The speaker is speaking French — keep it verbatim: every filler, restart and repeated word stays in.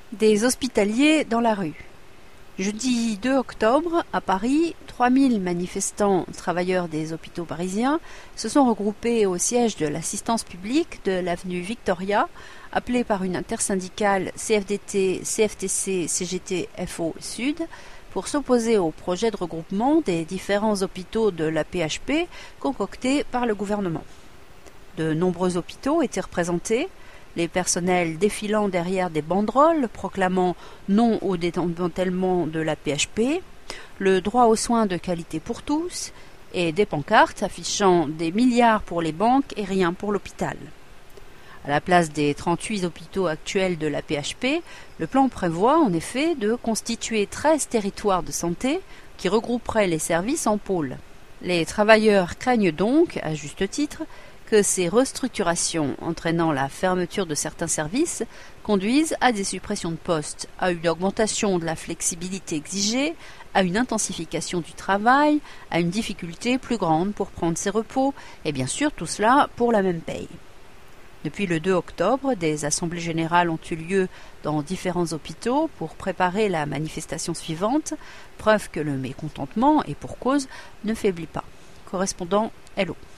Des hospitaliers dans la rue. Jeudi deux octobre, à Paris, trois mille manifestants travailleurs des hôpitaux parisiens se sont regroupés au siège de l'assistance publique de l'avenue Victoria, appelée par une intersyndicale C F D T, C F T C, C G T, F O Sud, pour s'opposer au projet de regroupement des différents hôpitaux de la P H P concocté par le gouvernement. De nombreux hôpitaux étaient représentés, les personnels défilant derrière des banderoles proclamant non au démantèlement de la P H P, le droit aux soins de qualité pour tous, et des pancartes affichant des milliards pour les banques et rien pour l'hôpital. À la place des trente-huit hôpitaux actuels de la P H P, le plan prévoit en effet de constituer treize territoires de santé qui regrouperaient les services en pôles. Les travailleurs craignent donc, à juste titre, que ces restructurations entraînant la fermeture de certains services conduisent à des suppressions de postes, à une augmentation de la flexibilité exigée, à une intensification du travail, à une difficulté plus grande pour prendre ses repos, et bien sûr tout cela pour la même paye. Depuis le deux octobre, des assemblées générales ont eu lieu dans différents hôpitaux pour préparer la manifestation suivante, preuve que le mécontentement, et pour cause, ne faiblit pas. Correspondant Hello.